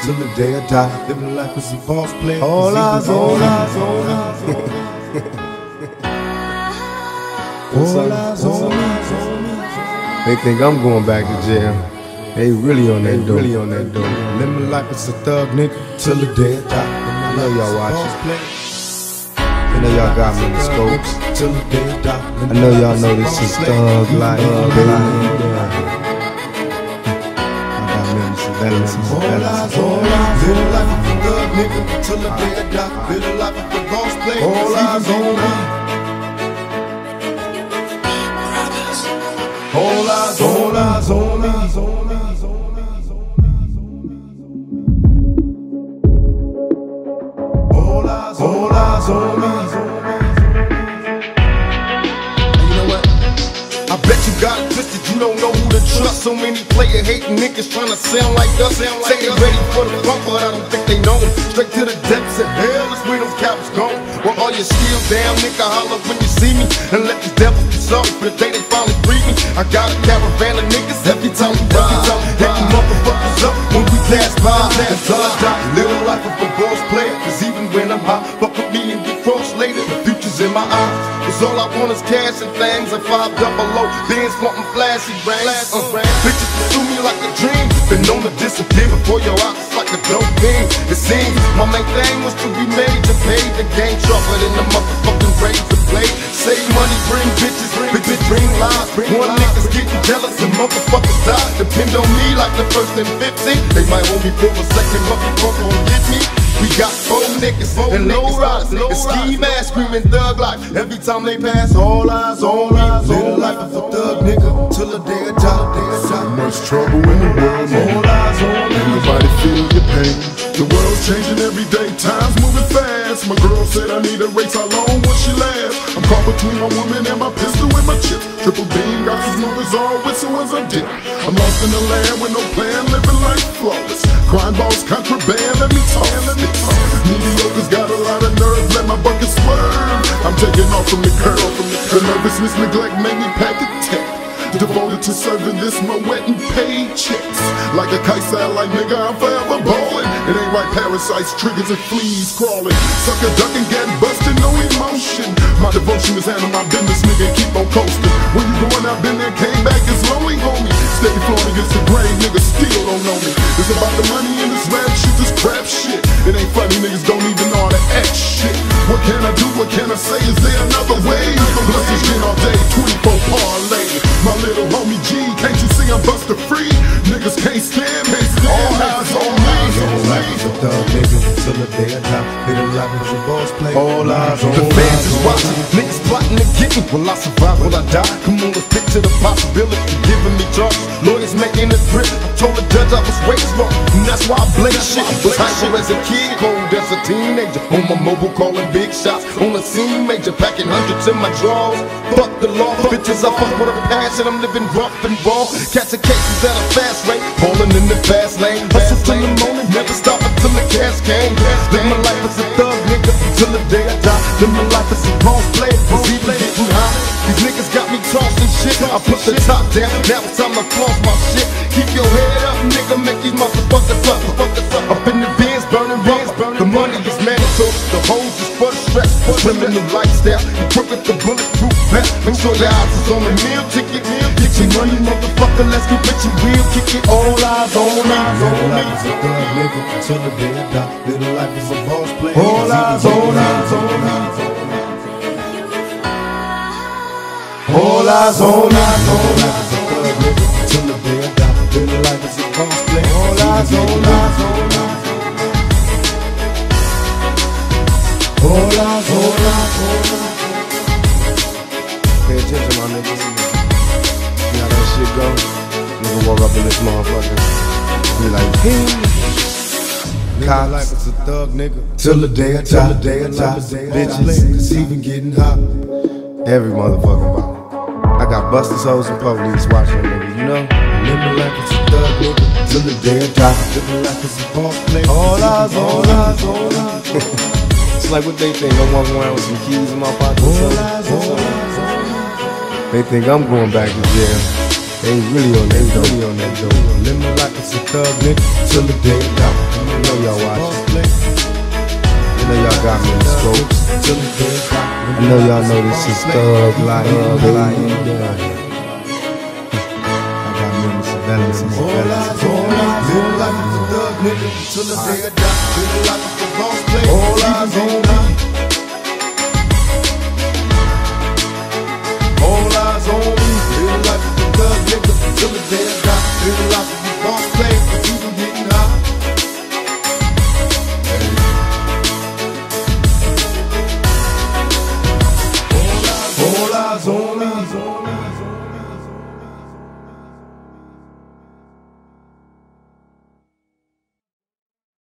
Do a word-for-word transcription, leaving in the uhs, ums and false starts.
till the day I die. Living life as a boss player. All eyes on eyes on eyes. All eyes on eyes. They think I'm going back to jail. They really on that door. Really on that door. Living life as a thug nigga till the day I die. I know y'all watching. I know y'all got me in the scopes. Till the day I die. I know y'all know this is thug life, baby. All eyes on eyes. Living life as a thug nigga till the day I die. Living life as a boss player. All eyes on me. All eyes on eyes on me. All eyes, all eyes on me. You know what? I bet you got it twisted, you don't know who to trust. So many player hating niggas trying to sound like us. Say they ready for the bump, but I don't think they know them. Straight to the depths of hell is where those cowards gone. Well, all your skills down, nigga, holler when you see me. And let these devils be sorry for the day they finally free me. I got a caravan of niggas every time we ride. Hit you motherfuckers up when we pass by. That's all I die. Little life of a boss player. Cause even when I'm high, fuck with me and get crossed later. The future's in my eyes. Cause all I want is cash and things. And five double low, bands wanting flashy brands. Uh, bitches pursue me like a dream. Been known to disappear before your eyes like a dope thing. It seems my main thing was to be major. Paid the game sharper than the motherfucking razor blade. Save money, bring bitches, bitches bring lies. One niggas getting jealous and motherfuckers die. Depend on me like the first and fifteen. They might hold me for a second, but before gon' get me. We got four niggas and low riders and ski masks screaming thug life every time they pass. All eyes on me. Little life of a thug nigga till the day I die. So much trouble in the world, all eyes on me. Nobody feel your pain. The world's changing every day, time's moving fast. My girl said I need a race, how long will she last? I'm caught between my woman and my pistol and my chip. Triple beam, got these movies all whistle as I dip. I'm lost in the land with no plan, living life flawless. Crime balls, contraband, let me talk, let me talk. Mediocre's got a lot of nerve, let my bucket swerve. I'm taking off from the curb, from the curb. The nervousness, neglect made me pack a tape. Devoted to serving this, my wet and paid checks. Like a kite satellite, nigga, I'm forever ballin'. It ain't right, parasites, triggers, and fleas crawling. Sucker ducking, getting busted, no emotion. My devotion is handle my business, nigga, keep on coasting. When you going, I've been there, came back, it's lonely, homie. Steady flowing against the grain, niggas still don't know me. It's about the money in this rap shit, this crap shit. It ain't funny, niggas don't even know how to act shit. What can I do, what can I say, is there another way? Blessings get all day, twenty-four parlay. My little homie G, can't you see I'm buster free? Niggas can't stand me, all eyes on me. All life is a thug nigga till the day I die. Little life is a boss player. All eyes on the fans is watching, niggas plotting to get me. Will I survive, will I die? Come on, let's picture the possibility of giving me charges. Lawyers making a threat. I told the judge I was raised wrong, and that's why I blame shit. Was hyper as a kid, cold as a teenager. On my mobile calling big shots, on the scene major, packing hundreds in my drawers. Fuck the law, bitches I fuck with a passion. I'm living rough and raw, catching cases at a fast rate, falling in the fast lane. Hustle till the morning, never stop until the cash came. Live my life as a thug nigga till the day I die. Live my life as a boss player, cause even getting high. These niggas got me tossing shit. I put the top down, now it's time to floss my shit. Keep your head up, nigga, make these motherfuckers up. Up in the bins, burning rubber. The money is mandatory, the hoes is for the stress. Criminal lifestyle, you crook at the bulletproof vest. Make sure your eyes is on the meal ticket. Get your money, motherfucker, let's get rich and real. Kick it, all eyes on me. Little life is a thug nigga till the day I die. Little life is a boss player. All eyes on eyes on me. All eyes on eyes on eyes. Thug nigga till the day I die. Little life is a boss player. All eyes on eyes on eyes. All eyes on eyes on eyes. Pay attention, my niggas. See how that shit go? Nigga walk up in this motherfucker, be like, hey. Live life is a thug nigga till the day I die. Till the day I die. Bitches, it's even getting hot. Every motherfucking body. I got busters, hoes, and police watching niggas, you know? Living life as a thug nigga till the day I die. Living life as a boss player. All eyes, all eyes, all eyes. It's like what they think, I'm walking around with some keys in my pocket. All eyes, all eyes, all eyes. They think I'm going back to jail. They really on that, they really on that though. Live my life as a thug nigga till the day I die. I know y'all watching. I know y'all got me in the scopes. I know y'all know this is thug life, baby. I got me in the surveillance, in the surveillance. Live life as a thug nigga till the day I die. Live life as a boss player. All eyes on me.